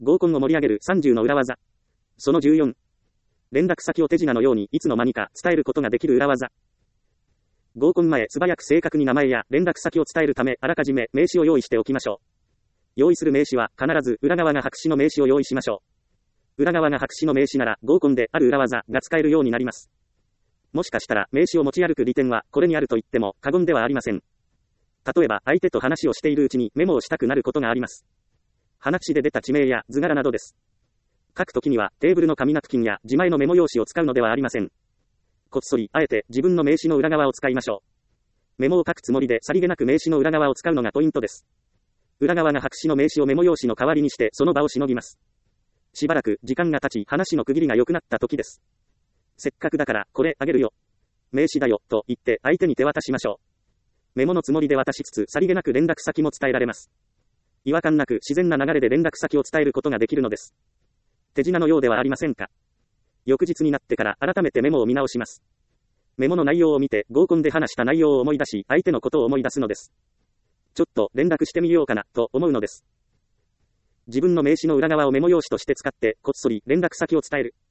合コンを盛り上げる30の裏技。その14。連絡先を手品のようにいつの間にか伝えることができる裏技。合コン前、素早く正確に名前や連絡先を伝えるため、あらかじめ名刺を用意しておきましょう。用意する名刺は必ず裏側が白紙の名刺を用意しましょう。裏側が白紙の名刺なら合コンである裏技が使えるようになります。もしかしたら名刺を持ち歩く利点はこれにあると言っても過言ではありません。例えば相手と話をしているうちにメモをしたくなることがあります。話で出た地名や図柄などです。書くときにはテーブルの紙ナプキンや自前のメモ用紙を使うのではありません。こっそりあえて自分の名刺の裏側を使いましょう。メモを書くつもりでさりげなく名刺の裏側を使うのがポイントです。裏側が白紙の名刺をメモ用紙の代わりにしてその場をしのぎます。しばらく時間が経ち話の区切りが良くなった時です。せっかくだからこれあげるよ。名刺だよと言って相手に手渡しましょう。メモのつもりで渡しつつさりげなく連絡先も伝えられます。違和感なく自然な流れで連絡先を伝えることができるのです。手品のようではありませんか。翌日になってから改めてメモを見直します。メモの内容を見て合コンで話した内容を思い出し相手のことを思い出すのです。ちょっと連絡してみようかなと思うのです。自分の名刺の裏側をメモ用紙として使ってこっそり連絡先を伝える。